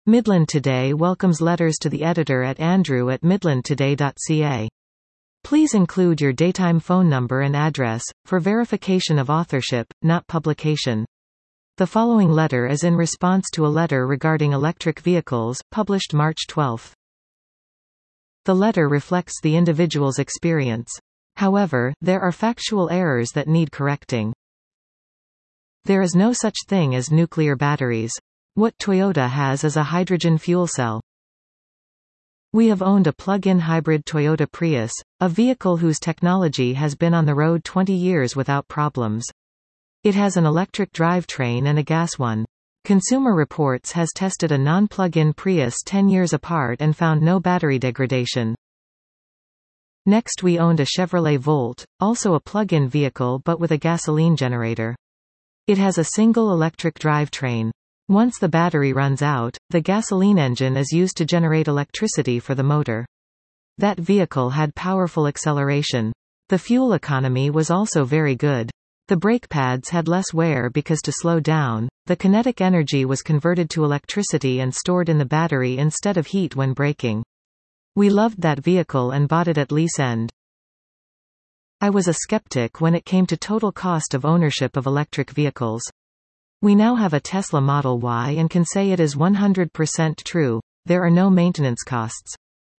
Midland Today welcomes letters to the editor at andrew@midlandtoday.ca. Please include your daytime phone number and address, for verification of authorship, not publication. The following letter is in response to a letter regarding electric vehicles, published March 12. The letter reflects the individual's experience. However, there are factual errors that need correcting. There is no such thing as nuclear batteries. What Toyota has is a hydrogen fuel cell. We have owned a plug-in hybrid Toyota Prius, a vehicle whose technology has been on the road 20 years without problems. It has an electric drivetrain and a gas one. Consumer Reports has tested a non-plug-in Prius 10 years apart and found no battery degradation. Next we owned a Chevrolet Volt, also a plug-in vehicle but with a gasoline generator. It has a single electric drivetrain. Once the battery runs out, the gasoline engine is used to generate electricity for the motor. That vehicle had powerful acceleration. The fuel economy was also very good. The brake pads had less wear because to slow down, the kinetic energy was converted to electricity and stored in the battery instead of heat when braking. We loved that vehicle and bought it at lease end. I was a skeptic when it came to total cost of ownership of electric vehicles. We now have a Tesla Model Y and can say it is 100% true. There are no maintenance costs.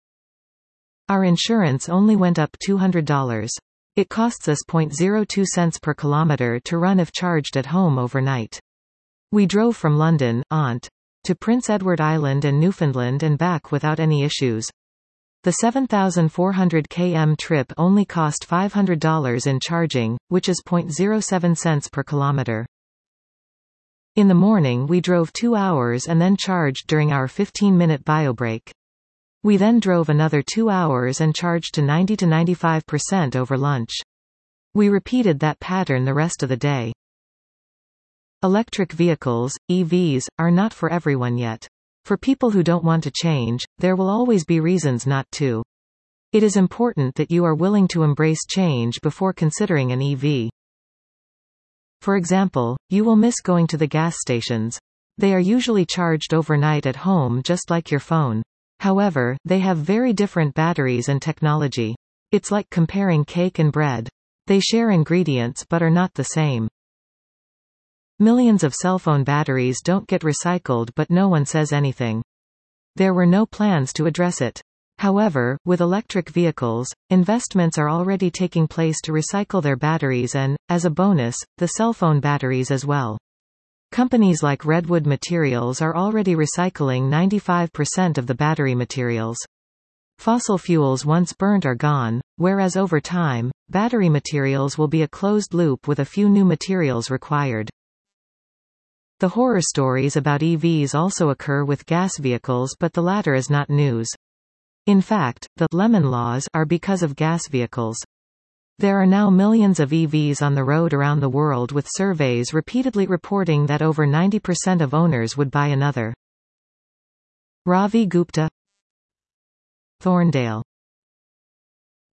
Our insurance only went up $200. It costs us 0.02 cents per kilometer to run if charged at home overnight. We drove from London, Aunt, to Prince Edward Island and Newfoundland and back without any issues. The 7,400 km trip only cost $500 in charging, which is 0.07 cents per kilometer. In the morning we drove 2 hours and then charged during our 15-minute biobreak. We then drove another 2 hours and charged to 90 to 95% over lunch. We repeated that pattern the rest of the day. Electric vehicles, EVs, are not for everyone yet. For people who don't want to change, there will always be reasons not to. It is important that you are willing to embrace change before considering an EV. For example, you will miss going to the gas stations. They are usually charged overnight at home just like your phone. However, they have very different batteries and technology. It's like comparing cake and bread. They share ingredients but are not the same. Millions of cell phone batteries don't get recycled but no one says anything. There were no plans to address it. However, with electric vehicles, investments are already taking place to recycle their batteries and, as a bonus, the cell phone batteries as well. Companies like Redwood Materials are already recycling 95% of the battery materials. Fossil fuels once burnt are gone, whereas over time, battery materials will be a closed loop with a few new materials required. The horror stories about EVs also occur with gas vehicles, but the latter is not news. In fact, the lemon laws are because of gas vehicles. There are now millions of EVs on the road around the world, with surveys repeatedly reporting that over 90% of owners would buy another. Ravi Gupta, Thorndale.